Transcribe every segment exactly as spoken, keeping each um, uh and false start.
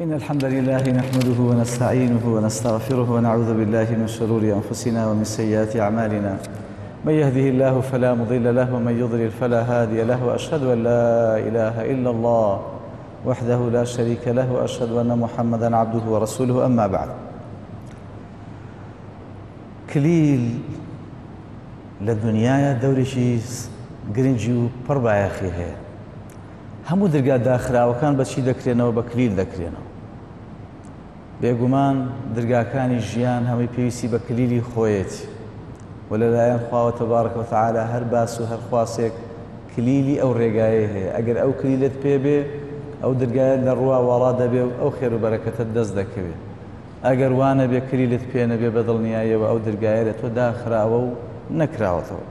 إن الحمد لله نحمده ونستعينه ونستغفره ونعوذ بالله من شرور أنفسنا ومن سيئات أعمالنا. من يهده الله فلا مضل له ومن يضلل فلا هادي له، وأشهد أن لا إله إلا الله وحده لا شريك له، وأشهد أن محمدا عبده ورسوله. أما بعد، كليل للدنيا دورشي گرنگی و پڕ بایەخی هەیە. هەموو دەرگا داخراوەکان بەچی دەکرێنەوە؟ بە کلیل دەکرێنەوە. بێگومان دەرگاکانی ژیان هەمووی پێویستی بە کلیلی خۆیەتی، و لەلایەن خواوە تەبارەکە و تەعالە هەر باس و هەر خواسێک کلیلی ئەو ڕێگایە هەیە. ئەگەر ئەو کلیلت پێبێ، ئەو دەرگایە لە ڕوا وەڵا دەبێ و ئەو خێر و بەرەکەتت دەست دەکەوێت. ئەگەر وانە بێ کلیلت پێ نەبێ بە دڵنیاییەوە ئەو دەرگایە لە تۆ داخراوە و نەکراوەتەوە.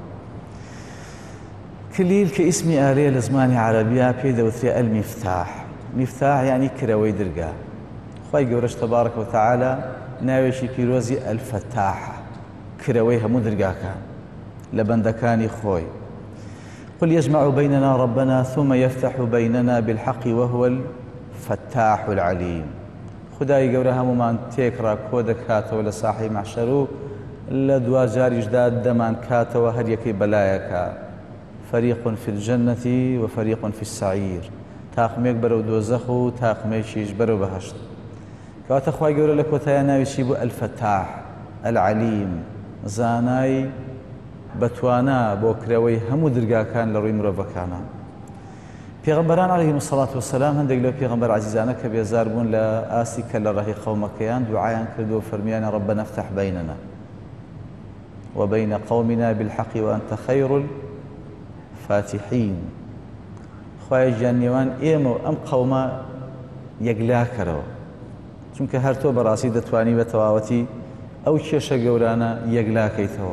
كليل كاسم آلية لزماني عربية بيدا وثري المفتاح. مفتاح يعني كروي درقا. خواهي قورش تبارك وتعالى ناويشي بيروزي الفتاح، كرويها مدرقا كان لبندكاني خوي. قل يجمع بيننا ربنا ثم يفتح بيننا بالحق وهو الفتاح العليم. خداي قورها ممان تيكرا كودك هاتو لصاحي معشرو لدوا جاري جداد دمان كاتو هر يكي بلايكا. فريق في الجنة وفريق في السعير. تاقميك برو دوزخو تاقميشيش برو بهشت. كواتا خواهي قولا لك وتايا يشيبو الفتاح العليم، زاناي بتوانا بوكراوي همو درقا كان لروي مربكانا. پیغمبران عليهم الصلاة والسلام هندق لو پیغمبر عزيزانا كبيزار بون لآسي كلا رهي قومكيان دعايا كردو فرميان ربنا افتح بيننا وبين قومنا بالحق وأنت خير فاتحين. خواهی جانیوان ئێمە ئەم قەومە یەکلا کەرەوە، چونکە هەر تۆ بەڕاستی دەتوانی بە تەواوەتی ئەو کێشە گەورانە یەکلاکەیتەوە.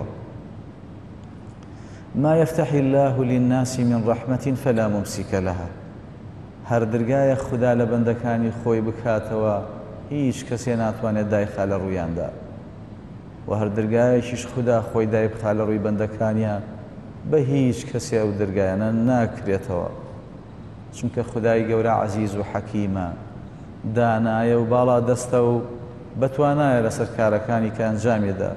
ما يفتح الله للناس من رحمة فلا ممسك لها. هەر دەرگایە خوددا لە بەندەکانی خۆی بکاتەوە هیچ کەسێ ناتوانێت دایخا لە ڕوویاندا، و هەر دەرگایەکیش خوددا خۆی دای بخا لە ڕووی بەندەکانیان بە هیچ کەسێ ئەو دەرگایانە ناکرێتەوە، چونکە خودای گەورە عەزیز و حەکیمە، دانایە و باڵا دەستە و بەتوانایە لەسەر کارەکانی کە ئەنجامێدا.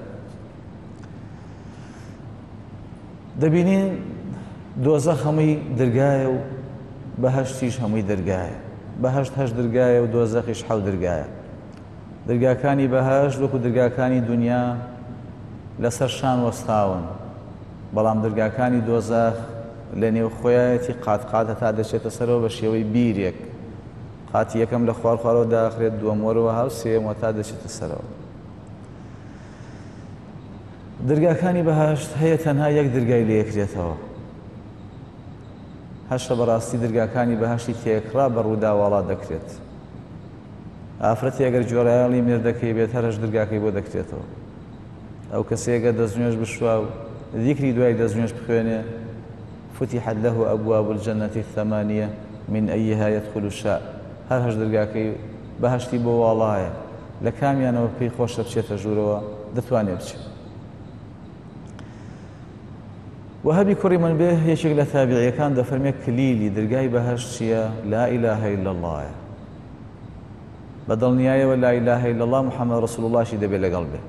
دەبینین دۆزەخ هەمووی دەرگایە و بەهەشتیش هەمووی دەرگایە. بەهەشت هەشت دەرگایە و دۆزەخیش حەوت دەرگایە. دەرگاکانی بەهەشت وەکو دەرگاکانی دنیا لەسەر شان وەستاون، بەڵام دەرگاکانی دۆزەخ لە نێو خۆیەتی قات قاتە تا دەچێتە سەرەوە بە شێوەی بیرێک. قاتی یەکەم لە خوار خوارەوە داخرێت، دووەم وەرەوە هاو، سێەمەوە تا دەچێتە سەرەوە. دەرگاکانی بەهەشت هەیە تەنها یەک دەرگای لێ یەکرێتەوە. هەشە بەڕاستی دەرگاکانی بەهەشتی تێکرا بە ڕوودا وەڵا دەکرێت. ئافرەتی ئەگەر جۆرایاڵی مێردەکەی بێت هەرش دەرگاکەی بۆ دەکرێتەوە. ئەو کەسێگە دەستنوێژ بشوا و ذكري دعاء دزنيش بخوانه فتحت له أبواب الجنة الثمانية من أيها يدخل الشاء. هر هج درقاكي بهشتي بو والله لكام يانا وبي خوش بشيت جوروا دتواني بشي. وهبي كوري من به هي شغلة تابعية كان دفرمي كليلي درقاي بهشتيا لا إله إلا الله، بدل نياية ولا إله إلا الله محمد رسول الله شي دبي لقلبه.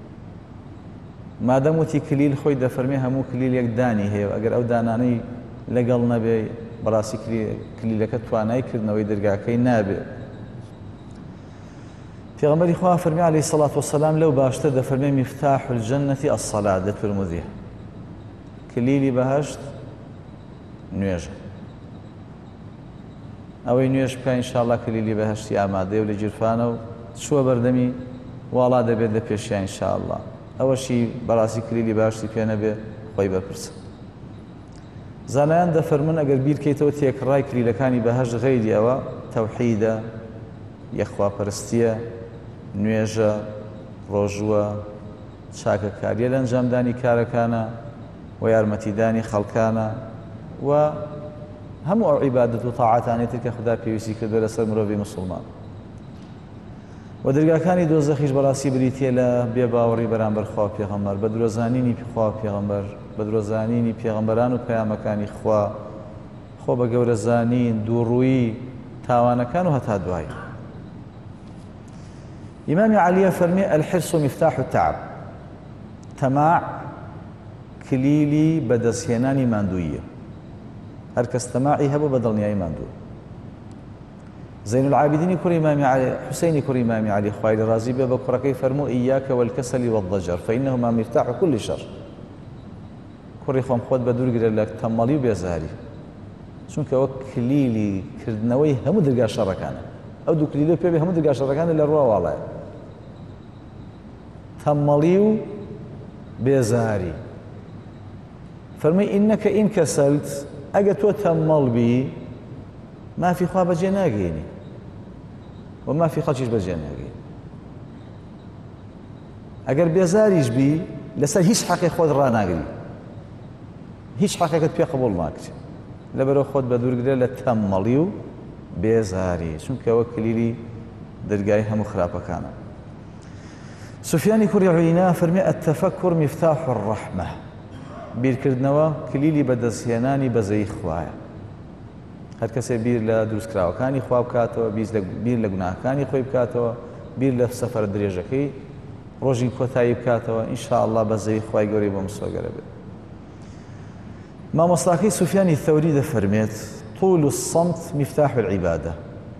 ما دەموتی کلیل خۆی دەفەرمێ هەموو کلیل یەک دانی هەیە، ئەگەر ئەو دانانەی لەگەڵ نەبێ بەڕاستی کلیلەکە توانای کردنەوەی دەرگاکەی نابێ. پێغەمبەری خوا فەرمی عەلەیهی سەڵات وەسەلام لەو باشتر دەفەرمێ مفتاح الجەنەتی ئەسسەلات دەتفەرموودی. کلیلی بەهەشت نوێژە. ئەوەی نوێژ بکە ئینشاءڵڵا کلیلی بەهەشتی ئامادەیە و لە جیرفانە و چووە بەردەمی واڵا دەبێت لە پێشیان ئینشاءڵڵا. ئەوەشی بەڕاستی کلیلی باشتی پێ نەبێ خۆی بەرپرسە. زانایان دەفەرمون ئەگەر بیرکەیتەوە تێکڕای کلیلەکانی بەهەشت غەیری ئەوە تەوحیدە، یەخواپەرستیە، نوێژە، ڕۆژووە، چاکەکاریە لە ئەنجامدانی کارەکانە و یارمەتیدانی خەڵکانە و هەموو ئەو عیبادەت و تاعاتانێتی کە خوددا پێویستی کردووە لەسەر مرۆڤی موسڵمان. و دەرگاکانی دۆزەخیش بەڕاستی بریتیە لە بێباوەڕی بەرامبەر خوا پێغەمبەر، بە درۆزانینی خوا پێغەمبەر، بە درۆزانینی پێغەمبەران و پەیامەکانی خوا، خۆ بە گەورەزانین، دووڕوویی تاوانەکان و هەتا دوای. إمام علي فرمي الحرص مفتاح التعب تماع كليلي بدسيناني ماندوية هركس تماعي هبو بدلنياي ماندو زين العابدين كر إمام علي حسين كر إمام علي خوالي رازي بكركي فرمو إياك والكسل والضجر فإنهما مفتاح كل شر كر خوام خود بدور قرر لك تمالي وبيزاري چونکە وەک کلیلی کردنەوەی هەموو دەرگا شەڕەکانە ئەو دوو کلیلە پێ هەموو دەرگا شەڕەکانە لە ڕواڵایە تەمەڵی و بێزاری فەرمووی ئینەکە ئین کەسەلت ئەگە تۆ تەمەڵ بی مافی خوا بەجێ ناگەینی و مافی خەڵکیش بەجێ ناگەین ئەگەر بێزاریش بی لەسەر هیچ حەقی خۆت ڕاناگری هیچ حەقێکت پێ قبوڵ ناکرێت لەبەرەوە خۆت بە دوورگرێ لە تەمەڵی و بێزاری چونکە ئەوە کلیلی دەرگای هەموو خراپەکانە سوفیانی کوڕی عوینا فەرمێ التەفەکر مفتاح الرەحمە بیرکردنەوە کلیلی بەدەستهێنانی بەزەی خوایە هەر کەسێ بیر لە دروستکراوەکانی خوا بکاتەوە بیر لە گوناهەکانی خۆی بکاتەوە بیر لە سەفەرە درێژەکەی ڕۆژی کۆتایی بکاتەوە ئینشاءالله بەزەی خوای گەورەی بۆ مسۆگەرە بێت مامۆستاکەی سوفیانی ثەوری دەفەرمێت طول الصمت مفتاح العبادة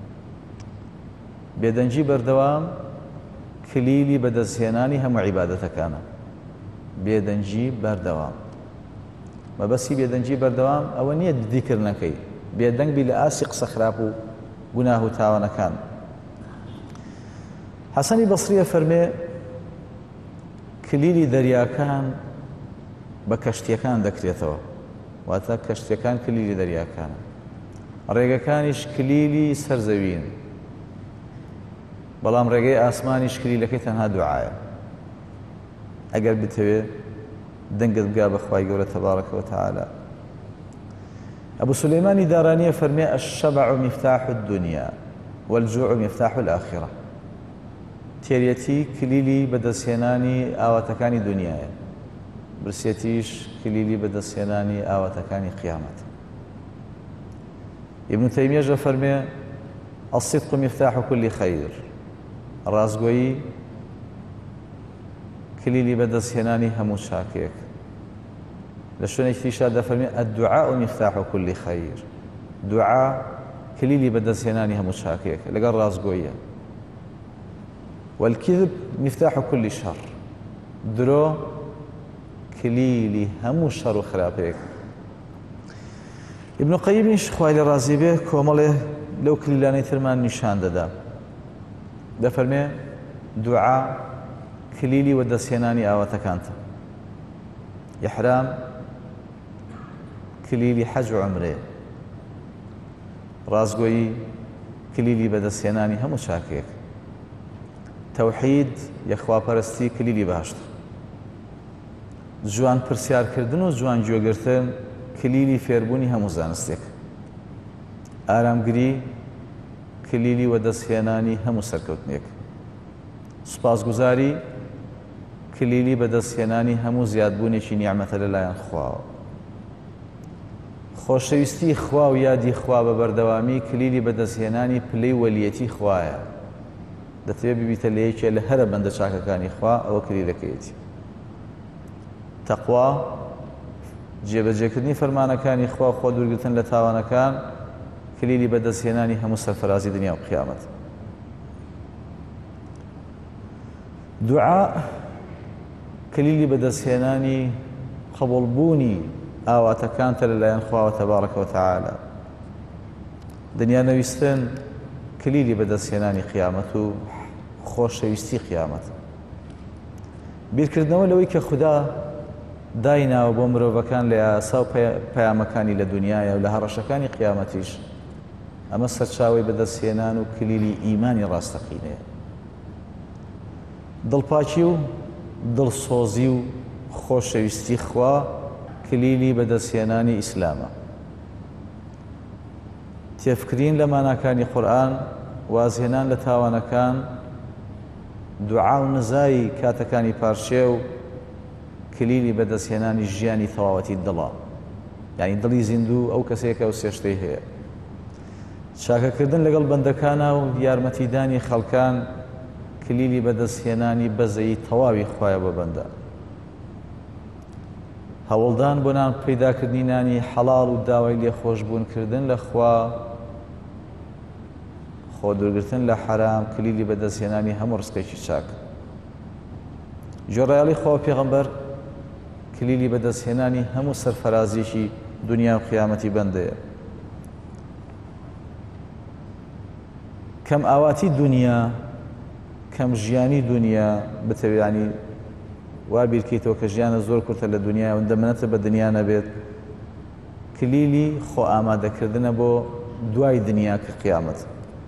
بێدەنجی بەردەوام کلیلی بەدەستهێنانی هەموو عیبادەتەکانە بێدەنجی بەردەوام مەبەستی بێدەنجی بەردەوام ئەوە نییە دیکردنەکەی بێدەنگ بی لە ئاسی قسە خراپ و گوناه و تاوانەکان حەسەنی بەسریە فەرمێ کلیلی دەریاکان بە کەشتیەکان دەکرێتەوە واتە کەشتیەکان کلیلی دەریاکانە ڕێگەکانیش کلیلی سەرزەوین بەڵام ڕێگەی ئاسمانیش کلیلەکەی تەنها دوعایە ئەگەر بتەوێ دەنگت بگا بە خوای گەورە تەبارەکە وتەعالە ئەبوو سولەیمانی دارانیە فەرمێ الشەبع مفتاح الدنيا والجوع مفتاح الآخرة تێریەتی کلیلی بەدەستهێنانی ئاواتەکانی دنیایە برسێتیش کلیلی بەدەستهێنانی ئاواتەکانی قیامەت ابن تەیمیەش دەفەرمێ الصدق مفتاح كل خير ڕازگۆیی کلیلی بەدەستهێنانی هەموو چاکێک لە شوێنێکی تریشا دەفەرمێ الدعاء مفتاح كل خير دوعا کلیلی بەدەستهێنانی هەموو چاکێک لەگەڵ ڕازگۆییە والكذب مفتاح كل شر درۆ کلیلی هەموو شەڕ و خراپەیەک ابن قەیمیش خوای لێ ڕازی بێ کۆمەڵێ لەو کلیلانەی ترمان نیشان دەدا دەفەرمێ دوعا کلیلی وەدەستهێنانی ئاواتەکانتە ئیحرام کلیلی حەج و عومرێ ڕازگۆیی کلیلی بەدەستهێنانی هەموو چاکێک تەوحید یەخواپەرستی کلیلی باشتر جوان پرسیارکردن و جوان گوێگرتن کلیلی فێربوونی هەموو زانستێک ئارامگری کلیلی وەدەستهێنانی هەموو سەرکەوتنێک سوپاسگوزاری کلیلی بەدەستهێنانی هەموو زیادبوونێکی نیعمەتە لەلایەن خواوە خۆشەویستی خوا و یادی خوا بە بەردەوامی کلیلی بەدەستهێنانی پلەی وەلیەتی خوایە دەتەوێت ببیتە لە یەکێ لە هەرە بەندە چاکەکانی خوا ئەوە کلیلەکەیەتی تەقوا جێبەجێکردنی فەرمانەکانی خوا خۆ دوورگرتن لە تاوانەکان کلیلی بەدەستهێنانی هەموو سەرفەرازی دنیا و قیامەت دوعا کلیلی بەدەستهێنانی قبوڵبوونی ئاواتەکانتە لەلایەن خواوە تەبارەکە وتەعالە دنیا نەویستن کلیلی بەدەستهێنانی قیامەت و خۆشەویستی قیامەت بیرکردنەوە لەوەی کە خوددا دایناوە بۆ مرۆڤەکان لە یاسا و پەیامەکانی لە دنیایە و لە هەڕەشەکانی قیامەتیش ئەمە سەرچاوەی بەدەستهێنان و کلیلی ئیمانی ڕاستەقینەیە دڵپاکی و دڵسۆزی و خۆشەویستی خوا کلیلی بەدەستهێنانی ئیسلامە تێفکرین لە ماناکانی قورئان وازهێنان لە تاوانەکان دوعا و نزایی کاتەکانی پارچێ و کلیلی بەدەستهێنانی ژیانی تەواوەتی دڵە یعنی دڵی زیندوو ئەو کەسێکە و سێشتەی هەیە چاکەکردن لەگەڵ بەندەکانە و یارمەتیدانی خەڵکان کلیلی بەدەستهێنانی بەزەی تەواوی خوایە بە بەندە. هەوڵدان بۆ نان پەیداکردنی نانی حەڵاڵ و داوای لێخۆشبوونکردن لە خوا، خۆ دوورگرتن لە حەرام، کلیلی بەدەستهێنانی هەموو ڕزقێکی چاک. جۆڕایاڵی خوا پێغەمبەر کلیلی بەدەستهێنانی هەموو سەرفەرازیەکی دنیا و قیامەتی بەندەیە. کەم ئاواتی دنیا، کەم ژیانی دنیا بتەوێانی وا بیرکەیتەوە کە ژیانە زۆر کورتە لە دنیا و دەمەنێتە بە دنیا نەبێت، کلیلی خۆ ئامادەکردنە بۆ دوای دنیا کە قیامەت.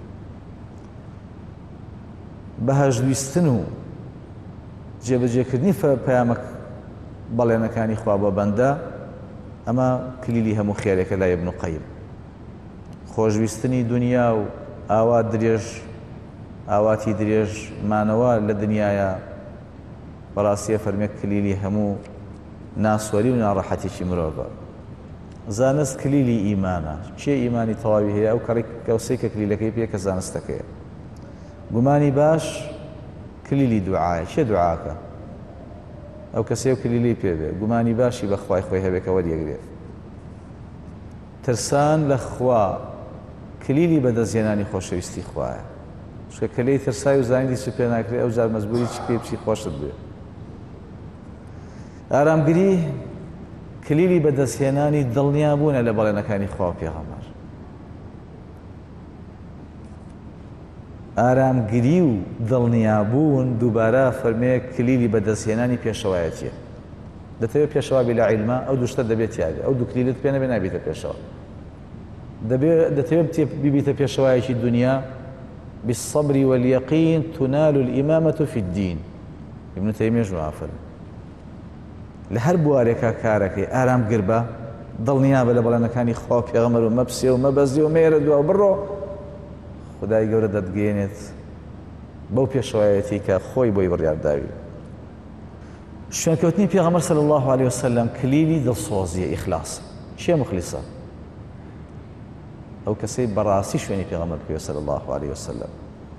بەهەژویستن و جێبەجێکردنی پەیامە بەڵێنەکانی خوا بە بەندە، ئەمە کلیلی هەموو خێرێکە لای ئیبن قەیم. خۆشویستنی دنیا و ئاوات درێژ، ئاواتی درێژ مانەوە لە دنیاە، بەڕاستیە فەرمێک کلیلی هەموو ناسوەری و ناڕەحەتێکی مرۆڤە. زانست کلیلی ئیمانە. چێ ئیمانی تەواوی هەیە؟ ئەو کەوسەی کە کلیلەکەی پێ کە زانستەکەیە. گومانی باش کلیلی دوعایە. چێ دوعاکە؟ ئەو کەسێ و کلیلی پێبێ گومانی باشی بە خوای خۆی هەبێت کە وەریەگرێت. ترسان لە خوا کلیلی بەدەستهێنانی خۆشەویستی خوایە. چکە کەلەی ترسای و زانیدی چ پێ ناکرێت، ئەو جار مەجبوری چ پێ بچی خۆشت بێ. ئارامگری کلیلی بەدەستهێنانی دڵنیابوونە لە بەڵێنەکانی خوا پێغەمبەر. ئارامگری و دڵنیابوون دووبارە فەرمەیە کلیلی بەدەستهێنانی پێشەوایەتیە. دەتەوێت پێشەوا بێ لە عیلمە، ئەو دووشتە دەبێت یاگە، ئەو دوو کلیلت پێ نەبێ نابێتە پێشەوە. دەتەوێت ببیتە پێشەوایەکی دنیا. بالصبر واليقين تنال الإمامة في الدين. ابن تيمية جوافر لە هەر بوارێکە کارەکەی ئارام گربە، دڵنیابە لە بەڵێنەکانی خوا پێغەمبەر و مەبسێ و مەبەزی و مێرە دووە بڕۆ، خودای گەورە دەتگەێنێت بەو پێشەوایەتی کە خۆی بۆی بڕیارداوی. شوێنکەوتنی پێغەمبەر صلی الله عليه وسلم کلیلی دڵسۆزیە، ئیخلاس. چیە مخلیسە؟ ئەو کەسەی بەڕاستی شوێنی پێغەمبەر بکەوێت صلی الله عليه وسلم.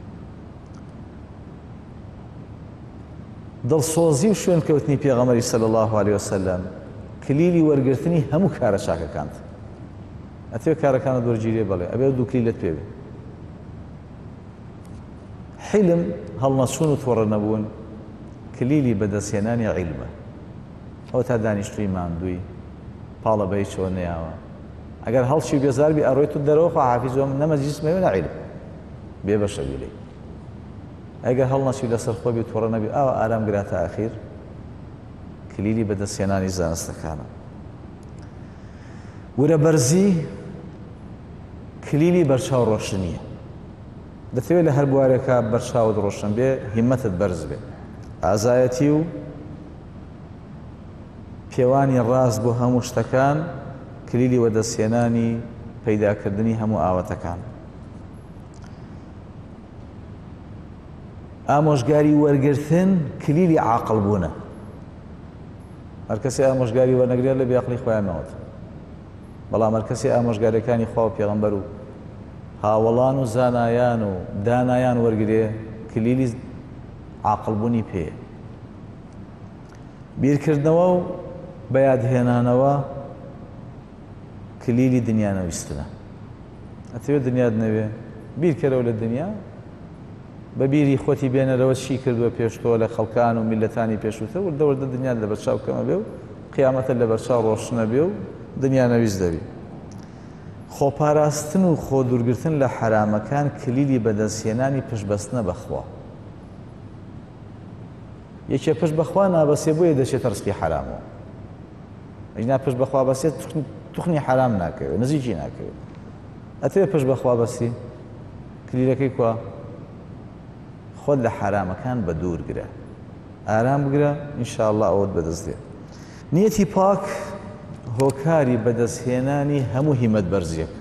دڵسۆزی و شوێنکەوتنی پێغەمبەری صلی الله عليه وسلم کلیلی وەرگرتنی هەموو کارە چاکەکانت. ئەتەوێت کارەکانت وەرگیرێ بڵێ ئەبێ دوو کلیلت پێبێ. حلم، هەڵنەچوون و تۆڕە نەبوون کلیلی بەدەستهێنانی عیلمە. ئەو تا دانیشتووی ماندووی پاڵە بەی چۆ نەیاوە، ئەگەر هەڵچی بێزار بی ئەڕۆی تو دەرەوە خوا حافیزۆم نەمە جیسمەوێ نە عیلم بێ بەشە بیلەی. ئەگەر هەڵنەچی لەسەر خۆ بێ تۆڕە نەبی، ئاوە ئارام گراتە ئاخیر کلیلی بەدەستهێنانی زانستەکانە. وورەبەرزی کلیلی بەرچاو ڕۆشنیە. دەتەوێت لە هەر بوارێکە بەرچاوت ڕۆشن بێ، هیمەتت بەرز بێ. ئازایەتی و پێوانی ڕاست بۆ هەموو شتەکان کلیلی وەدەستهێنانی پەیداکردنی هەموو ئاوەتەکان. ئامۆژگاری وەرگرتن کلیلی عاقڵ بوونە. هەر کەسێ ئامۆژگاری وەرنەگرێت لە بێعقلی خۆیان نەوەت. بەڵام هەر کەسێ ئامۆژگاریەکانی خوا و پێغەمبەر و هاوڵان و زانایان و دانایان وەرگرێ، کلیلی عاقڵبوونی پێیە. بیرکردنەوە و بەیادهێنانەوە کلیلی دنیا نەویستنە. ئەتەوێت دنیات نەوێ، بیرکەرەوە لە دنیا، بە بیری خۆتی بێنەرەوە چی کردووە پێشتۆ لە خەڵکان و میلەتانی پێشووتە، وردە وردە دنیات لە بەرچاو کەمە بێ و قیامەتە لە بەرچاو ڕۆشنە بێ و دنیا نەویست دەبی. خۆپاراستن و خۆ دوورگرتن لە حرامەکان کلیلی بەدەستهێنانی پشتبەستنە بەخوا. یەکێ پشت بەخوا نابەسێ بۆیە دەچێتە ڕزقی حرامەوە. ئەینا پشت بەخوا بەسێت توخنی حرام ناکەوێت، نزیکی ناکەوێت. ئەتەوێت پشت بەخوا بەسی، کلیلەکەی کوا؟ خۆت لە حرامەکان بە دوورگرە، ئارام بگرە، ئینشاءڵڵا ئەوت بەدەست دێت. نیەتی پاک هۆکاری بەدەستهێنانی هەموو هیمەت بەرزیەک.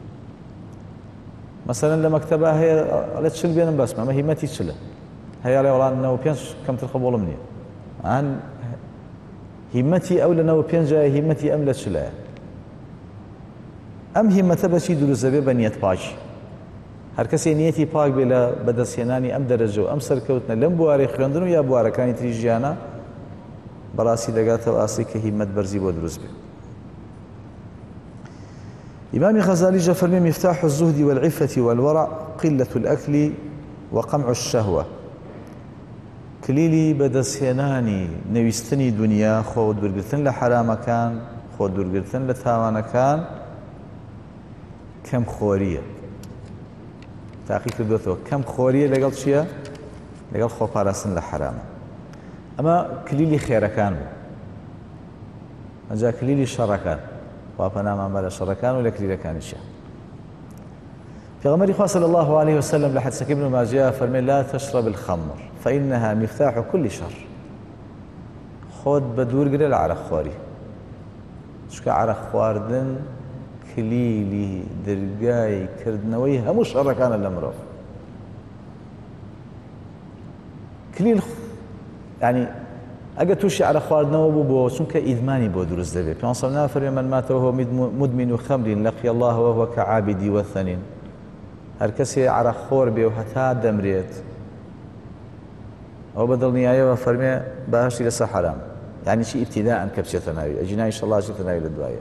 مەسەلەن لە مەکتەبە هەیە ئەڵێ چل بێنم بەسمە، ئەمە هیمەتی چلە. هەیە ئەڵێ وەڵام نەوە پێنج کەمتر قبوڵم نییە. ئەن هیمەتی ئەو لە نەوە پێنجایە، هیمەتی ئەم لە چلەیە. ئەم هیمەتە بەچی دروست دەبێ؟ بە نیەت پاکی. هەر کەسێ نیەتی پاک بێ لە بەدەستهێنانی ئەم دەرەجە و ئەم سەرکەوتنە لەم بوارەی خوێندن و یا بوارەکانی تری ژیانە بەڕاستی دەگاتەوە ئاستی کە هیمەت بەرزی بۆ دروست بێت. إمام غزالي جفرمي مفتاح الزهد والعفة والورع قلة الأكل وقمع الشهوة. كليلي بدسيناني نويستني دنيا خو دورگرتن لحرام كان خو دورگرتن لتاوان كان كم خورية تاقي كردوتو كم خورية لقل شيء لقل خو بارسن لحرام. أما كليلي خير كان أجا كليلي شر كان وابنا ما مال شر كان ولا كليلي كان الشيء. في غمر إخوة صلى الله عليه وسلم لحد سكبن ما جاء فرمي لا تشرب الخمر فإنها مفتاح كل شر. خود بدور قريل عرق خواري شكا عرق خواردن كليلي درقاي كردنوي همو شر كان الأمر كليل يعني أجا توشي على خواردنەوە بوو بۆ چونکە ئیدمانی بۆ دروست دەبێت. پێ سەڵ نافەرمێ من مات وهو مدمن خمر لقي الله وهو كعابد وثن. هەر کەسێ عەرەق خۆر بێ و هەتا دەمرێت ئەو بەدڵنیاییەوە فەرمێ باشی لەسەر حەرام یعنی چی ئیبتیداءن کە بچێتە ناوی ئەجینای ئینشەڵڵا چێتە ناوی لە دوایە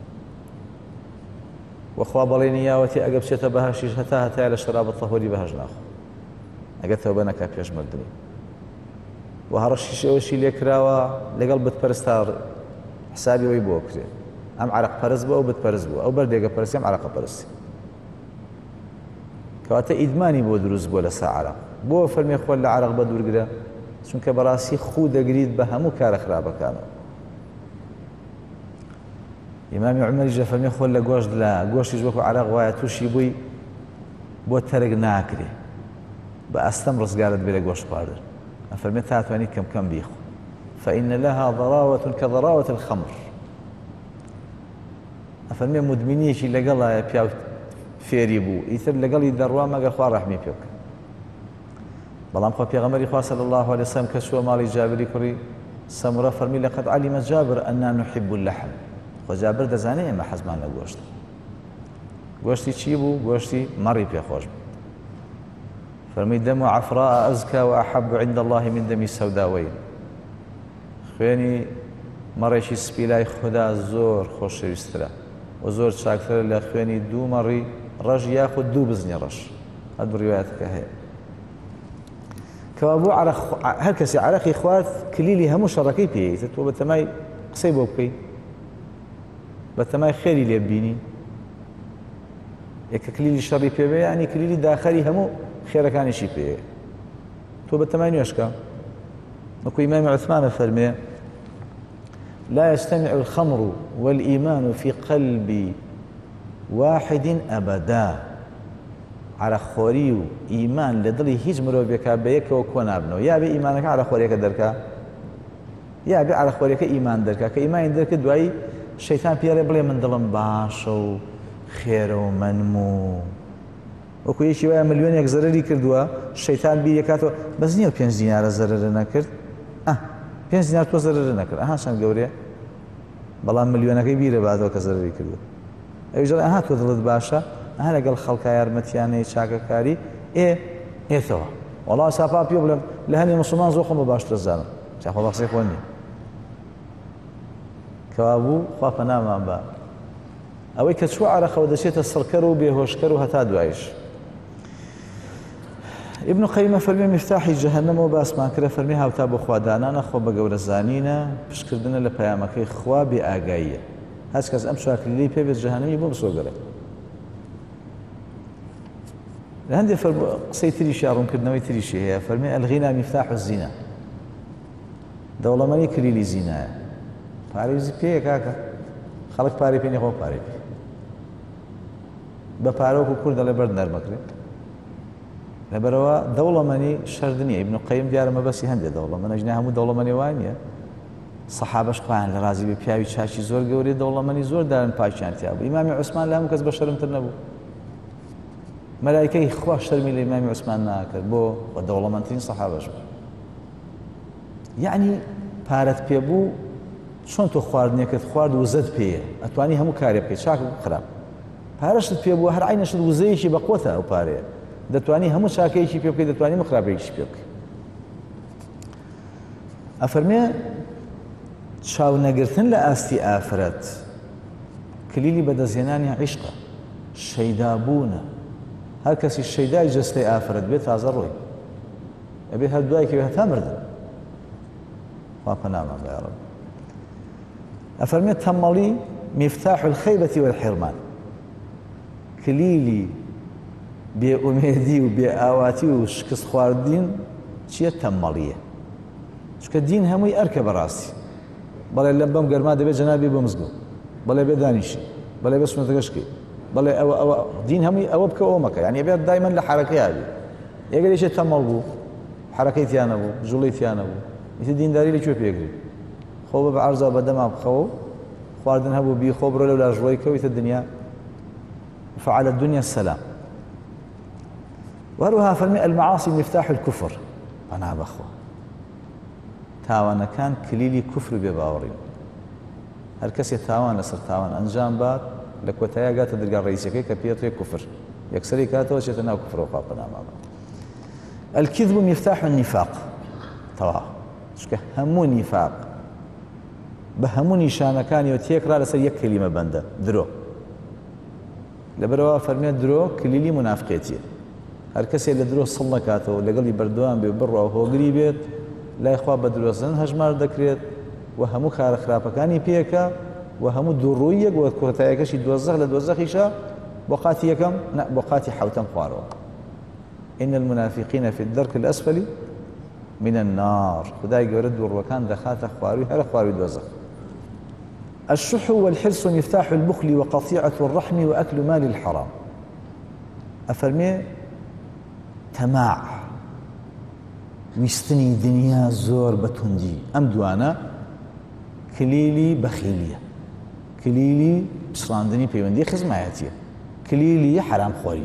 وەخوا بەڵێ نیاوەتی ئەگە بچێتە بەهەشیش هەتا هەتایە لە شەرابە تەهوری بەهەش ناخۆ ئەگە تەوبە نەکا پێش مردنی و هەڕەشیش ئەوەشی لێ کراوە لەگەڵ بتپەرستار حسابی ئەوەی بۆ بکرێ ئەم عەرەق پەرست بووە ئەو بتپەرست بووە ئەو بەردێگە پەرستی ئەم عەرەقە پەرستی کەواتە ئیدمانی بۆ دروست بووە لەسەر عەرەق بۆ فەرمێ خۆت لە عەرەق بەدوورگرە چونکە بەڕاستی خو دەگریت بە هەموو کارە خراپەکانەوە. ئیمامی عومەریش فەرمێ خۆت لە گۆشت لە گۆشتیش وەکو عەرەق وایە تووشی بووی بۆ تەرک ناکرێ بە ئەستەم ڕزگارت بێ لە گۆشت خواردن ئەفەرمێ تا توانی کەم کەم بیخۆ فإن لها ضراوة كضراوة الخمر. ئەفەرمێ مدمنیەکی لەگەڵایە پیاو فێری بوو ئیتر لەگەڵی دەڕوا مەگەر خوا ڕەحمی پێ بکە. بەڵام خۆ پێغەمبەری خوا صلی الله عليه وسلم کە چووە ماڵی جابری کوڕی سەمورە فەرمی لەقەد علم جابر أننا نحب اللحم. خۆ جابر دەزانێ ئێمە حەزمان لە گۆشتە. گۆشتی چی بوو؟ گۆشتی مەڕی پێخۆش بوو. فەرمی دەم عەفراء ئەزکا وأحب عند الله من دەمی سەوداوەین. خوێنی مەڕێکی سپی لای خوددا زۆر خۆشەویسترە و زۆر چاکترە لە خوێنی دوو مەڕی ڕەش یاخود دوو بزنی ڕەش. هەر بڕیوایەتەکە هەیە. کەوا بۆ هەر کەسی عەرەقی خوارد کلیلی هەموو شەڕەکەی پێیتە تۆ بەتەمای قسەی بۆ بکەی بەتەمای خێری لێ ببینی یەکە کلیلی شەڕی پێ بێ یعنی کلیلی داخەری هەموو خێرەکانیشی پێ تۆ بەتەمای نوێشکە. وەکو ئیمامی عوسمانە فەرمێ لا يجتمع الخمر والإيمان في قلب واحد أبدا. عەرەقخۆری و ئیمان لە دڵی هیچ مرۆڤێکا بە یەکەوە کۆ نابنەوە یا بێ ئیمانەکە عەرەقخۆریەکە دەرکا یا بێ عەرەقخۆریەکە ئیمان دەرکا کە ئیمانی دەرکە دوایی شەیتان پێڵێ بڵێ من دڵم باشە و خێرە و مەنم و وەکو یەکی وایە ملیۆنێک زەرەری کردووە شەیتان بیر دەکاتەوە بەس نییە پێنج دینارە زەرەرە نەکرد ئە پێنج دینار تۆ زەرەرە نەکرد ئەها چەند گەورەیە بەڵام ملیۆنەکەی بیرە بادەوە کە زەرەری کردووە ئەویش دەڵێ ئەها تۆ دڵت باشە ئەها لەگەڵ خەڵکا یارمەتیانەی چاکەکاری ئێ ئێتەوە وەڵا ساپا پێ بڵێم لە هەنێ مسلمان زۆر خۆم بە باشتر دەزانم چاخۆ بە قسەی خۆ نییە کەوا بوو خوا پەنامان بە ئەوەی کە چوو عەرەقەوە دەچێتە سڕکەر و بێهۆشکەر و هەتا دوایش. ابن قەیمە فەرمێ مفتاحی جەهەنەمەوە باسمان کرە فەرمی هاوتا بۆ خوادانانە خۆ بە گەورە زانینە پشکردنە لە پەیامەکەی خوا بێ ئاگاییە هەچ کەس ئەم چاکلیلەی پێ بێت جەهەنەمی بۆ بسۆگەرێت. لە هەندێک قسەی تریشی ڕوونکردنەوەی تریشی هەیە فەرمێ ئەلغینا میفتاح الزینە. دەوڵەمەندی کلیلی زینایە پارێزی پێیە کاکە خەڵک پارەی پێ نییە خۆ پارەی پێ بە پارەوەکو کوور دەڵێ بەرد نەرمەکرێت لەبەرەوە دەوڵەمەنی شەرد نییە. ئیبن قەیم دیارە مەبەسی هەندێک دەوڵەمەنە ژنە هەموو دەوڵەمەنی وای نییە سەحابەش خۆیان لە ڕازی بێ پیاوی چاکی زۆر گەورەی دەوڵەمەنی زۆر دارن پاکیان تیا بوو. ئیمامی عوسمان لە هەموو کەس بە شەرمتر نەبوو مەلایکەی خوا شەرمی لە ئیمامی عوسمان ناکرد بۆ بە دەوڵەمەندترین سەحابەش بوو. یعنی پارەت پێبوو چۆن تۆ خواردنێکت خوارد وزەت پێیە ئەتوانی هەموو کارێ بکەیت چاک خراپ پارەشت پێبووە هەر عینەشت وزەیەکی بەقوتە ئەو پارەیە دەتوانی هەموو چاکەیەکی پێ بکەیت دەتوانی هەموو خراپەیەکی پێ بکەیت ئەفەرمێ چاونەگرتن لە ئاستی ئافرەت کلیلی بەدەستهێنانی عیشقە شەیدابوونە هەر کەسی شەیدای جەستەی ئافرەت بێت تازە ڕۆی ئەبێت هەر دوایەکی بێت هەتا مردن خوا پەنامان بە یا ڕەب ئەفەرمێت تەمەڵی مفتاح الخەیبەتی والحرمان کلیلی بێئومێدی و بێئاواتی و شکست خواردین چییە تەمەڵیە چونکە دین هەمووی ئەرکە بەڕاستی بەڵێ لەم بەم گەرما دەبێت جەنابی بۆ مزگەوت بەڵێ بێ دانیشی بەڵێ بە سونەتەکەشکی بەڵێ ئەوە ئەوە دین هەمووی ئەوە بکە ئەوە مەکە یعنی بێت دایمەن لە حرەکەی هابی ئەگەر یەکێ تەمەڵ بوو حرەکەی تیا نەبوو جوڵەی تیا نەبوو ئیتر دینداری لەکوێ پێگری خۆ بە عەرزە بەدەما بخەوە خواردن هەبوو بیخۆ بڕۆ لەولا ژوڵەی کەویتە دنیا فعلى الدنيا السلام وهروها فەرمی المعاصي مفتاح الكفر أنا بخوا تاوانەکان کلیلی کوفر و بێباوەڕین هەر کەسێ تاوان لەسەر تاوان ئەنجام بات لە کۆتاییە گاتە دەرگا ڕئیسەکەی کە پێڵێ کوفر یەکسەری کاتەوە چێتە ناو کوفرەوە خوا پەنامان بە الكذب مفتاح النفاق تەواو چونکە هەموو نیفاق بە هەموو نیشانەکانیەوە تێکرا لەسەر یەک کەلیمە بەندە درۆ لەبەرەوە فەرمێت درۆ کلیلی منافقێتیە هەر کەسێک لە درۆ سڵ نەکاتەوە لەگەڵی بەردەوام بێ بڕوا هۆگری بێت لای خوا بە درۆزن هەژمار دەکرێت و هەموو کارە خراپەکانی پێکە و هەموو دووڕوویەک و کۆتاییەکەشی دۆزەخ لە دۆزەخیشە بۆ قاتی یەکەم بۆ قاتی حەوتەم خوارەوە إن المنافقين في الدرك الأسفل من النار خدای گەورە دووڕوەکان دەخاتە خواروی هەرە خواروی دۆزەخ الشح والحرص مفتاح البخل وقطيعة الرحم وأكل مال الحرام أفرمي تماع ويستني دنيا زور بتوندي أم دوانا كليلي بخيلية كليلي بسراندني بيوندي خزماتية كليلي حرام خوري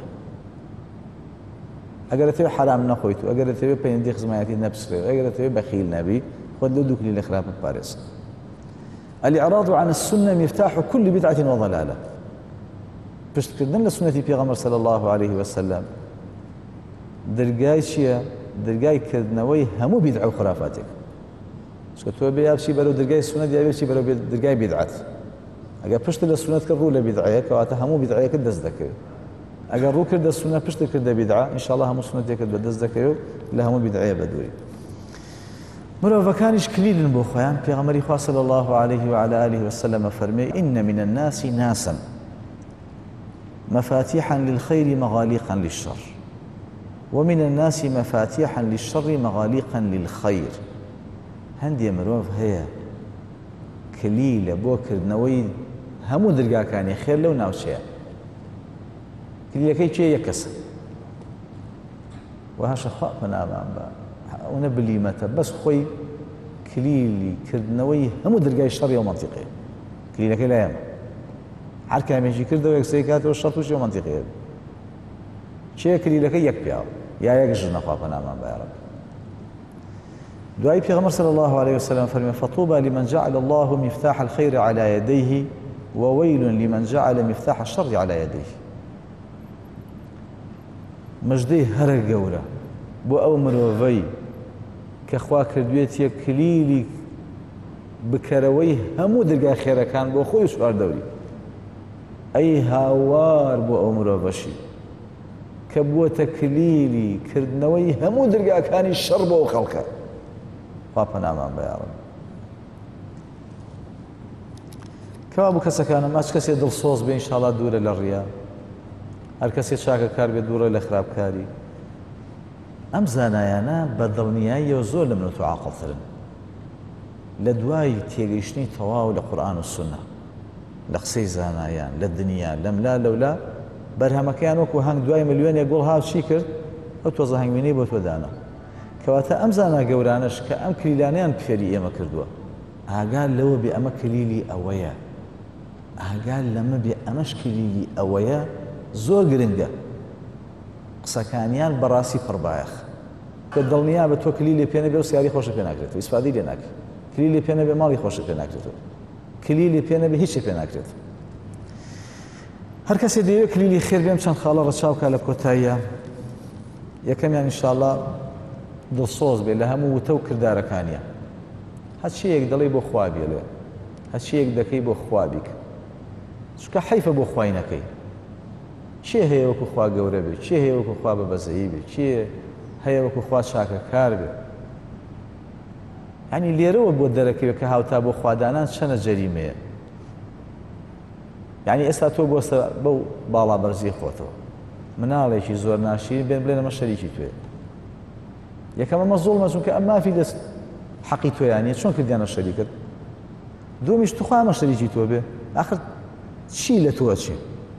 أجر تبي حرام نخويتو أجر تبي بيوندي خزماتي نبسري أجر تبي بخيل نبي خد له دوك لي خراب باريس الإعراض عن السنة مفتاح كل بدعة وضلالة پشتکردن لە سنەتی پێغەمبەر صلی الله عليه وسلم دەرگای چییە؟ دەرگای کردنەوەی هەموو بیدعە و خرافاتێک چکە تۆ بێ یا بچی بەرەو دەرگای سنەت یا بێ بچی بەرەو دەرگای بیدعەت ئەگەر پشت لە سنەت کرد ڕوو لە بیدعەیە کەواتە هەموو بیدعەیەکت دەست دەکەوێت ئەگەر ڕوو کردە سنەت پشت کردە بیدعە ئینشاءالله هەموو سنەتێکت بەدەست دەکەوێت لە هەموو بیدعەیە بەدووری مرۆڤەکانیش کلیلن بۆ خۆیان پێغەمبەری خوا صلی الله عليه وعلى آله وسلم فەرمێ إن من الناس ناسا مفاتيحا للخير مغاليقا للشر ومن الناس مفاتيحا للشر مغاليقا للخير هەندێ مرۆڤ هەیە کلیلە بۆ کردنەوەی هەموو دەرگاکانی خێر لەو ناوچەیە کلیلەکەی چێ یەک کەسە وهاشە خوا پەنامان بە ئەوە بلیمەتە بەس خۆی کلیلی کردنەوەی هەموو دەرگای شەڕی و مەنتیقەیە کلیلەکەی لایەمە هەر کامێکی کردەوە یەکسەری کاتەوە شەڕ تووشی و مەنتیقەیە چێ کلیلەکەی یەک پیاوە یا یەک ژنە خوا پەنامان بە یا ڕەب دعاء پیغمبر صلى الله عليه وسلم فرمى فطوبى لمن جعل الله مفتاح الخير على يديه وويل لمن جعل مفتاح الشر على يديه مجدي هر گەورە بۆ ئەو مرۆڤەی کە خوا کردوێتیە کلیلی بکەرەوەی هەموو دەرگای خێرەکان بۆ خۆی سوار دەوری ئەی هاوار بۆ ئەو مرۆڤەشی کە بووەتە کلیلی کردنەوەی هەموو دەرگاکانی شەڕ بۆ ئەو خەڵکە خوا پەنامان بە یا ڕەب کەوا بوو کەسەکانم ماچ کەسێ دڵسۆز بێ ئینشاڵڵا دوورە لە ڕیا هەر کەسێ چاکە کار بێ دوورە لە خراپکاری ئەم زانایانە بە دڵنیاییەوە زۆر لە من و تۆ عاقڵترن لە دوای تێگەیشتنی تەواو لە قورئان و سونە لە قسەی زانایان لە دنیا لەملا لەولا بەرهەمەکەیان وەکو هەنگ دوای ملیۆنێک گوڵ هاو چی کرد ئەو تۆزە هەنگوێنەی بۆ تۆ دانا کەواتە ئەم زانا گەورانش کە ئەم کلیلانەیان فێری ئێمە کردووە ئاگال لەوە بێ ئەمە کلیلی ئەوەیە ئاگال لەمە بێ ئەمەش کلیلی ئەوەیە زۆر گرنگە قسەکانیان بەڕاستی پڕبایەخ کە دڵنیا بە تۆ کلیلی پێ نەبێ و سیاری خۆشە پێ ناکرێتەوە ئیسفادەی لێ ناکرێت کلیلی پێ نەبێ ماڵی خۆشە پێ ناکرێتەوە کلیلی پێ نەبێ هیچی پێ ناکرێت هەر کەسێ دەیەوێت کلیلی خێر بێم چەند خاڵە ڕەچاو کا لە کۆتاییە یەکەمیان ئینشاءڵڵا دڵسۆز بێت لە هەموو وتە و کردارەکانیە هەرچیەک دەڵێ بۆ خوا بێڵێ هەرچیەک دەکەی بۆ خوا بیکە چونکە حەیفە بۆ خوای نەکەی چێ هەیە وەکو خوا گەورە بێت چێ هەیە وەکو خوا بەبەزەیی بێت چێ هەیە وەکو خوا چاکەکار بێت یعنی لێرەوە بۆ دەرەکەوێت کە هاوتا بۆ خوادانان چەنە جەریمەیە یعنی ئێستا تۆ بۆ بەو باڵا بەرزی خۆتەوە مناڵێکی زۆر ناشرین بێن بڵێن ئەمە شەریکی توێ یەکەم ئەمە زوڵمە چونکە ئەم مافی دەست حەقی تۆیانە چۆن کردیانە شەریکت دومیش توخوا ئەمە شەریکی تۆ بێ ئاخر چی لە تۆ چی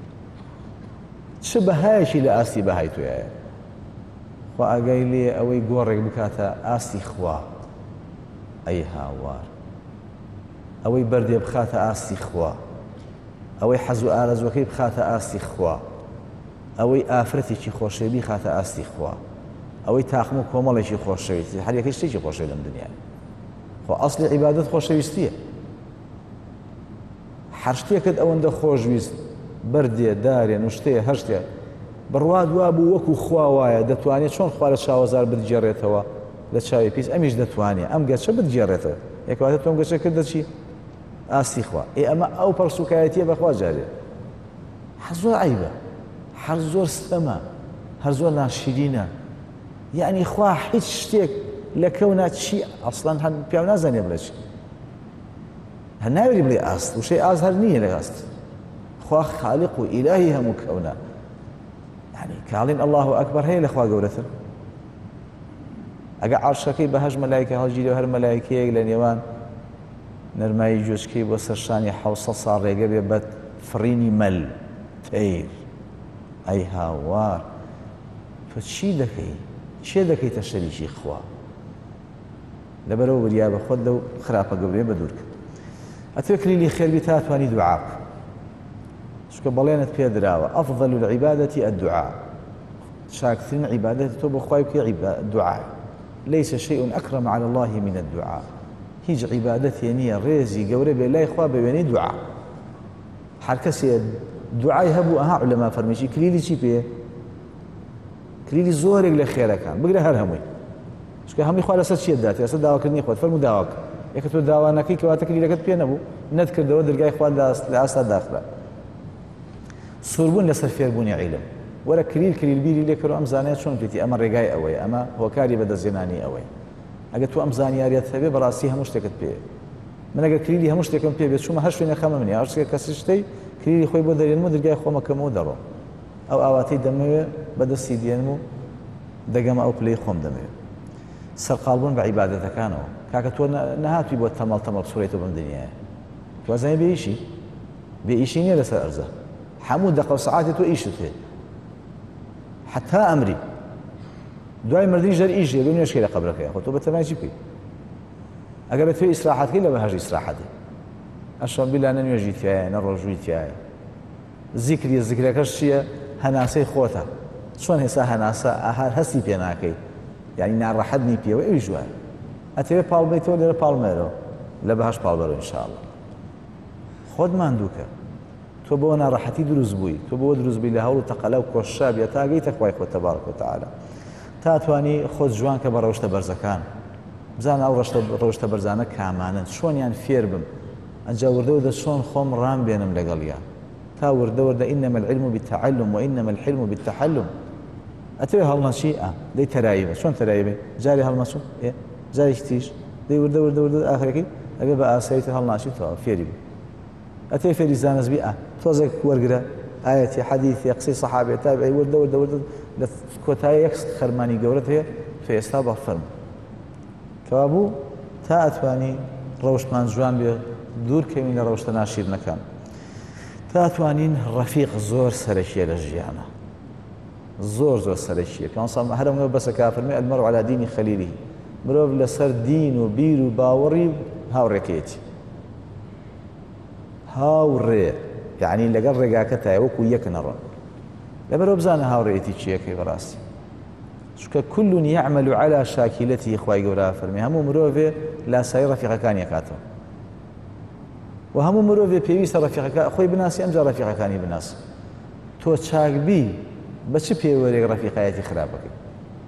چ بەهایەکی لە ئاستی بەهای تۆیایە خوا ئاگای لێ ئەوەی گۆڕێک بکاتە ئاستی خوا ئەی هاوار ئەوەی بەردێ بخاتە ئاستی خوا ئەوەی حەز و ئارەزوەکەی بخاتە ئاستی خوا ئەوەی ئافرەتێکی خۆشەوی خاتە ئاستی خوا ئەوەی تاقم و کۆمەڵێکی خۆشەویستی هەر یەکەی شتێکی خۆشەوی لەم دنیای خۆ ئەسڵی عیبادەت خۆشەویستیە هەر شتێکت ئەوەندە خۆشویست بەردێ دارێ نوشتەیە هەر شتێ بڕوا دوا بوو وەکو خوا وایە دەتوانێت چۆن خوا لە چاوەزار بتگێڕێتەوە لە چاوی پیس ئەمیش دەتوانێت ئەم گەچە بتگێڕێتەوە یەکواتە تۆم گەچە کردە چی ئاستی خوا ئێ ئەمە ئەو پەرسوکایەتیە بەخوا جارێ هەر زۆر عیبە هەر زۆر ستەمە هەر زۆر ناشرینە یعنی خوا هیچ شتێک لە کەونا چی ئەسڵەن هەر پیاو نازانێ بڵێ چی هەر ناوێری بڵێ ئاست وشەی ئاز هەر نییە لە ئاست خوا خالق و ئیلاهی هەموو کەونە یعنی کاڵین ئەڵڵاهو ئەکبەر هەیە لە خوا گەورەتر ئەگە عەرشەکەی بەهەژ مەلایکە هەڵگیرێ و هەر مەلایکەیەک لە نێوان نەرمایی جوچکەی بۆ سەرشانی حەوسە ساڵ ڕێگە بێ بە فڕینی مەل تەیر ئەی هاوار تۆ چی دەکەی چێ دەکەیتە شەریکی خوا لەبەرەوە وریا بە خۆت لەو خراپە گەورەیە بەدوور کرد ئەتوێ کلیلی خێربی تا توانی دوعا بکە چونکە بەڵێنت پێ دراوە ئەفضل العیبادەة الدعاء چاکترین عیبادەت تۆ بۆ خوای بکەی دوعا ليس شيء أكرم على الله من الدعاء هیچ عیبادەتێ نییە ڕێزی گەورە بێ لای خوا بە وێنەی دوعا هەر کەسێ دوعای هەبوو ئەها عولەما فەرمێکی کلیلی چی پێ کلیلی زۆرێک لە خێرەکان بگرە هەر هەمووی چونکە هەمووی خوا لەسەر چیت داتی ئەستا داواکردنی خۆت فەرموو داواکە یەکە تۆ داوا نەکەی کەواتە کلیلەکەت پێ نەبوو نەتکردەوە دەرگای خوا لە ئاستا داخرا سووربوون لەسەر فێربوونی عیلم وەرە کلیل کلیل بیری لێ کردو ئەم زانایە چۆن پێتی ئەمە ڕێگای ئەوەیە ئەمە هۆکاری بەدەستهێنانی ئەوەیە ئەگە تو ئەم زانیاریەت هەبێ بەڕاستی هەموو شتێکت پێ من ئەگەر کلیلی هەموو شتێکم پێ بێت چوومە هەر شوێنە خەمە منی هەر شتێک کەسی شتەی کلیلی خۆی بۆ دەرێنم و دەرگای خۆمەکەم و دەڕۆم ئەو ئاواتەی دەمەوێ بەدەستی دێنم و دەگەمە ئەو پلەی خۆم دەمەوێت سەرقاڵبوون بە عیبادەتەکانەوە کاکە تۆ نەهاتووی بۆ تەمەڵ تەمەڵ سوڕێتەوە بەم دنیایە توازانێ بێ ئیشی بێ ئیشی نییە لەسەر ئەرزە هەموو دەقە و سەعاتی تۆ ئیشت هەیە حتا ئەمری دوای مردنی ژەر ئیش هەیە بێ نوێشکەی لە قەبرەکەی خۆ تۆ بەتەنای چی بکەی ئەگەر بەتوێ ئیسراحەتکەی لە بەهەژی ئیسراحەتێ ئەشەم بیلا نە نوێژی تایە نە ڕۆژووی تایە زیکری زیکرەکەش چییە هەناسەی خۆتە چۆن هێستا هەناسە ئاهار هەستی پێ ناکەی یعنی ناڕەحەتنی پێوە ئەوی جوایە ئەتەوێ پاڵبێتەوە لێرە پاڵمێرەوە لە بەهەش پاڵبەرەوە ئینشاءڵڵا خۆت ماندووکە تۆ بۆ ناڕەحەتی دروست بووی تۆ بۆ دروست بووی لە هەوڵ و تەقەلە و کۆششا بێت تا گەیتە خوای خۆت تەبارەک وتەعالە تا توانی خۆت جوان کە بە ڕەوشتە بەرزەکان بزانە ئەو ڕەوشتە بەرزانە کامانن چۆنیان فێر بم ئەنجا وردە وردە چۆن خۆم ڕام بێنم لەگەڵیان تا وردە وردە ئینەمە العلم بالتعلم وإنما الحلم بالتحلم ئەتەوێ هەڵمەچی ئا دەی تەراییبە چۆن تەراییبێ جاری هەڵمەچوو ئێ جارێکی تیش دەی وردە وردە وردە ئاخرەکەی ئەبێ بە ئاساییتر هەڵناشیتەوە فێری بوو ئەتەوێ فێری زانستبی ئا تۆزێک وەرگرە ئایەتی حەدیثی قسەی سەحابە تابعی وردە وردە وردە لە کۆتایی یەک خەرمانی گەورەت هەیە تۆ ئێستا بە فەرم کەوا بوو تا ئەتوانی ڕەوشتمان جوان بێ دوورکەوین لە ڕەوشتە ناشیرنەکان تا توانین ڕەفیق زۆر سەرەکیە لە ژیانە زۆر زۆر سەرەکیە پێ هەرمەوە بەسە کافرمێ ئەلمەرء عەلى دینی خەلیلی مرۆڤ لەسەر دین و بیر و باوەڕی هاوڕێکێتی هاوڕێ یعنی لەگەڵ ڕێگاکەتایە وەکو یەک نەڕۆن لەبەرەوە بزانە هاوڕێتی چیەکەی بەڕاستی چونکە كل يعمل على شاكلته خوای گەورە فەرمی هەموو مرۆڤێ لاسایی ڕەفیقەکانی ئەکاتەوە و هەموو مرۆڤێ پێویستە ڕەفیقەکە خۆی بناسی ئەمجا ڕەفیقەکانی بناس تۆ چاکبی بە چ پێوەرێک ڕەفیقایەتی خراپەکەی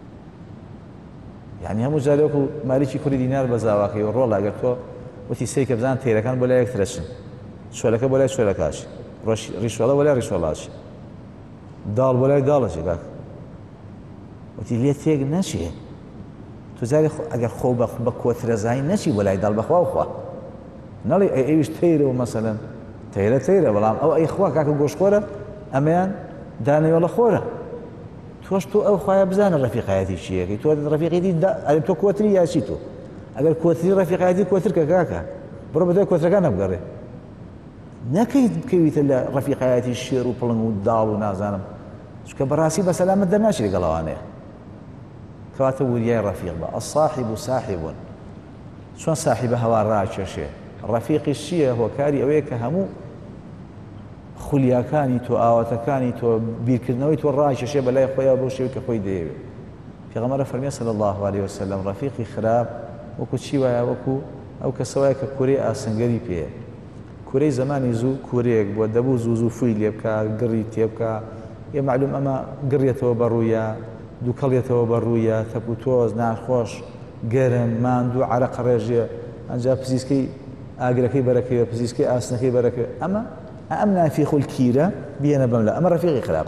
یعنی هەموو جارێ وەکو مالیکی کوڕی دینار بە زاواکەی و ڕۆڵ ئەگەر تۆ وتی سەی کە بزان تێرەکان بۆ لای یەکترەچن شۆلەکە بۆ لای شۆلەکاشی ڕیشۆڵە بۆ لای ڕیشۆڵاشی داڵ بۆ لای داڵەشی کاک وتی لێ تێک نەچێ تو جارێ ئەگەر خۆ بە کۆترەزایی نەچی بۆ لای داڵ بەخوا وخوا نەڵێ ئەویش تەیرەوە مەسەلەن تەیرە تەیرە بەڵام ئەو ئەی خوا کاکە گۆشتخۆرە ئەمەیان دانەوێڵە خۆرە تۆش تۆ ئەو خوایە بزانە ڕەفیقایەتی چیەکەی تۆ ڕەفیقەتی تۆ کۆتری یاچی تۆ ئەگەر کۆتری ڕەفیقایەتی کۆتر کە کاکە بڕۆ بەدوای کۆترەکان نەبگەڕێ نەکەیت بکەویتە لە ڕەفیقایەتی شێر و پڵنگ و داڵ و نازانم چونکە بەڕاستی بە سەلامت دەرناچی لەگەڵەوانەیە کەواتە وریای ڕەفیق بە ئەساحیب و ساحیبون چۆن ساحیبە هەوا ڕاکێشێ ڕەفیقیش چییە هۆکاری ئەوەیە کە هەموو خولیاکانی تۆ ئاواتەکانی تۆ بیرکردنەوەی تۆ ڕاکێشێ بەلای خۆیان بۆ شێوەی کە خۆی دەیەوێت پێغەمبەر فەرمێ صلی الله علیه وسلم ڕەفیقی خراپ وەکو چی وایە وەکو ئەو کەسەوەیە کە کورەی ئاسنگەری پێیە کورەی زمانی زوو کورەیەک بۆ دەبوو زوو زوو فوی لێ بکە گڕی تێ بکە یە معلوم ئەمە گڕێتەوە بەڕوویە دووکەڵێتەوە بەڕوویە تەپ و تۆز ناخۆش گەرم ماندوو عەرەق ڕێژێ ئەنجا پزیسکەی ئاگرەکەی بەرەکەوێ پزیسکەی ئاسنەکەی بەرەکەوێ ئەمە ئەم نافیخ الکیرە بێنە بەم لە ئەمە ڕەفیقی خراپ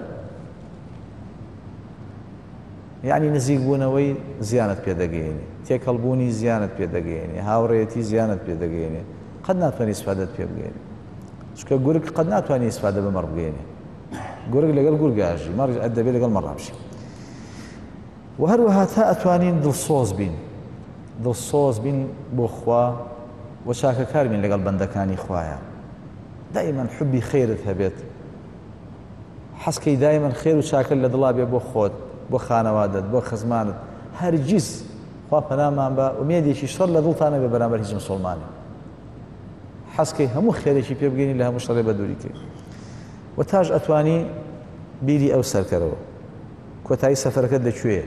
یعنی نزیک بوونەوەی زیانت پێدەگەێنێ تێکەڵبوونی زیانت پێدەگەێنێ هاوڕێتی زیانت پێدەگەێنێ قەت ناتوانانی ئیسفادەت پێ بگەێنێ چونکە گورگ قەت ناتوانانی ئیسفادە بە مەڕ بگەێنێ گورگ لەگەڵ گورگاژی مەڕ دەبێت لەگەڵ مەڕامشی و هەروەها تا ئەتوانین دڵسۆز بین دڵسۆز بین بۆ خوا و چاکەکار بین لەگەڵ بەندەکانی خوایە دائما حبی خێرت هەبێت حەسکەی دائما خێر و چاکە لە دڵا بێ بۆ خۆت بۆ خانەوادت بۆ خزمانت هەرگیز خوا پەنامان بە ئومێدێکی شەڕ لە دڵتانە بێ بەرامبەر هیچ موسڵمانی حەسکەی هەموو خێرێکی پێ بگەینی لە هەموو شەڕێ بە دووریکەی و تاش ئەتوانی بیری ئەو سەرکەرەوە کۆتایی سەفەرەکەت لەکوێیە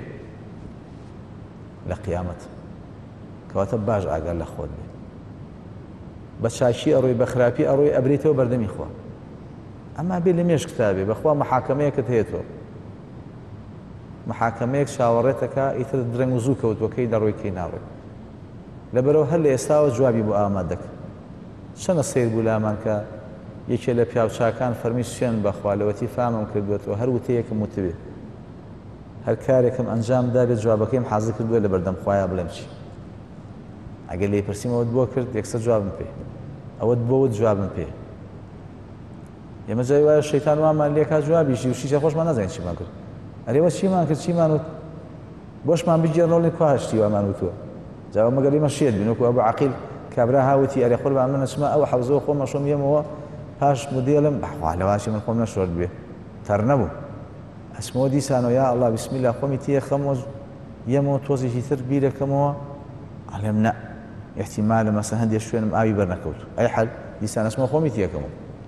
لە قیامەت کەواتە باش ئاگار لە خۆت بێ بە چاکی ئەڕۆی بە خراپی ئەڕۆی ئەبرێتەوە بەردەمی خوا ئەما بێ لە مێش کتابێ بەخوا محاکەمەیەکت هەیەتەوە محاکەمەیەک چاوەڕێتەکە ئیتر درەنگ و زوو کەوتوەکەی دەڕۆی کەی ناڕۆی لەبەرەوە هەر لە ئێستاوە جوابی بۆ ئامادەکە چەندە سیر بوو لامان کە یەکێ لە پیاوچاکان فەرمی سوێن بەخوا لەوەتی فامم کردوێتەوە هەر وتەیەکم وتبێ هەر کارێکم ئەنجام دابێت جوابەکەیم حازر کردووە لە بەردەم خوایە بڵێم چی ئەگەر لێ پرسیمەوەت بۆ کرد یەکسەر جوابم پێ ئەوەت بۆوت جوابم پێ ئێمە جای وایە شەیتان وامان لێ کا جوابیشی و شیشە خۆشمان نازانین چیمان کرد ئەرێوە چیمان کرد چیمان وت بۆشمان بگێڕنەوە لێ کو هەشتی وامان وتووە جاوە مەگەر ئێمە شێت بین وەکو ئەبوو عەقیل کابرا هاوتی ئەرێ قوربان من ئەچمە ئەو حەوزەوە خۆمە شۆم یەمەوە پاش مدێڵم بەخوا لەواشی من خۆم نەشۆرد بێ تەڕ نەبوو ئەچمەوە دیسانەوە یا ئەڵڵا بیسمیلا خۆمی تێ خەمەوە یەمەوە تۆزێکی تر بیرەکەمەوە ئەڵێم نە احتیمالە مەسەن هەندێک شوێنم ئاوی بەرنەکەوت ئەی حەل دیسان ئەچمەوە خۆمی تێکەمەوە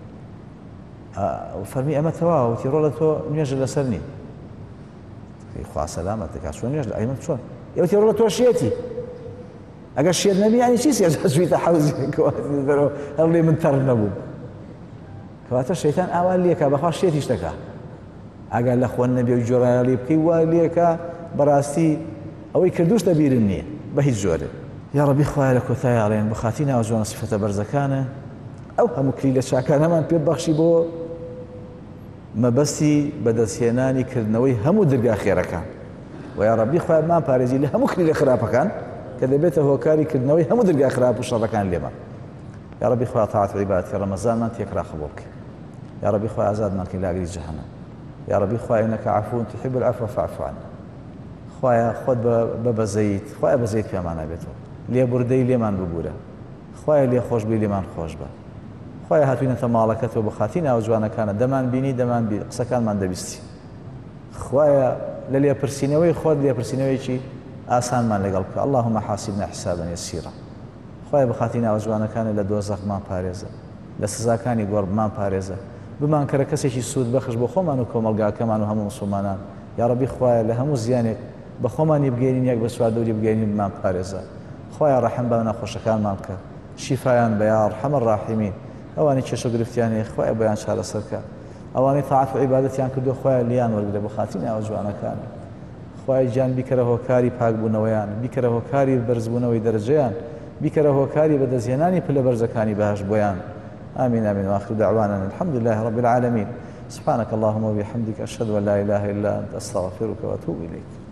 فەرمی ئەمە تەواوە وتی ڕۆڵە تۆ نوێژە لەسەر نی خوا سەلامەتە کا چۆن نوێژ ئەی من چۆن ئێوەتی ڕۆڵە تۆ شێتی ئەگەر شێت نەبی یانی چی سێژە چوویتە حەوزی کەواتە هەڵێ من تەڕ نەبووم کەواتە شەیتان ئاوا لێکە بەخوا شێتیش دەکا ئەگەر لە خۆن نەبێ و جۆرایە لێ بکەی وا لێکە بەڕاستی ئەوەی کردوش دەبیرم نییە بە هیچ جۆرێ یا ڕەبی خوایە لە کۆتایی ئاڵێن بەخاتی ناو جوانە سیفەتە بەرزەکانە ئەو هەموو کلی لە چاکانەمان پێ بەخشی بۆ مەبەستی بەدەستهێنانی کردنەوەی هەموو دەرگا خێرەکان و یا ڕەبی خوایەمان پارێزی لە هەموو کلی لە خراپەکان کە دەبێتە هۆکاری کردنەوەی هەموو دەرگا خراپ و شەڕەکان لێمان یا ڕەبی خوای تاعەت و عیبادەتی ڕەمەزانمان تێکرا قبوڵ بکەی یا ڕەبی خوای ئازادمان کەی لە ئاگری جەهەنەم یا ڕەبی خوای ئینەکە عەفوون تحب العەفوە فاعف عەنە خوایە خۆت بە بەزەیت خوایە بەزەیت پێمان نابێتەوە لێبوردەی لێمان ببوورە خوایە لێ خۆش بی لێمان خۆش بە خوایە هاتوینەتە ماڵەکەتەوە بەخاتی ناو جوانەکانە دەمان بینی دەمان بی قسەکانمان دەبیستی خوایە لە لێپرسینەوەی خۆت لێپرسینەوەیکی ئاسانمان لەگەڵ بکە اللهم حاسبنا حسابا يسيرا خوایە بەخاتی ناو جوانەکانە لە دۆزەخمان پارێزە لە سزاکانی گۆڕ بمان پارێزە بمان کەرە کەسێکی سوود بەخش بۆ خۆمان و کۆمەلگاکەمان و هەموو موسڵمانان یا ڕەبی خوایە لە هەموو زیانێک بە خۆمانی بگەینین یەک بە سوادەوری بگەینین بمان پارێزە خوایە ڕەحم بە نەخۆشەکانمان بکە شیفایان بە یا ئەرحەم الراحیمین ئەوانی کێشە و گرفتیانی خوایە بۆیان چارەسەرکە ئەوانی تاعەت و عیبادەتیان کردو خوایە لیان وەرگرە بەخاتی ناو جوانەکان خوای گیان بیکەرە هۆکاری پاکبوونەوەیان، بیکەرە هۆکاری بەرزبوونەوەی دەرەجەیان، بیکەرە هۆکاری بەدەستهێنانی پلە بەرزەکانی بەهەشت بۆیان. آمين آمين وآخر دعوانا الحمد لله رب العالمين. سبحانك اللهم وبحمدك أشهد أن لا إله إلا أنت أستغفرك وأتوب إليك.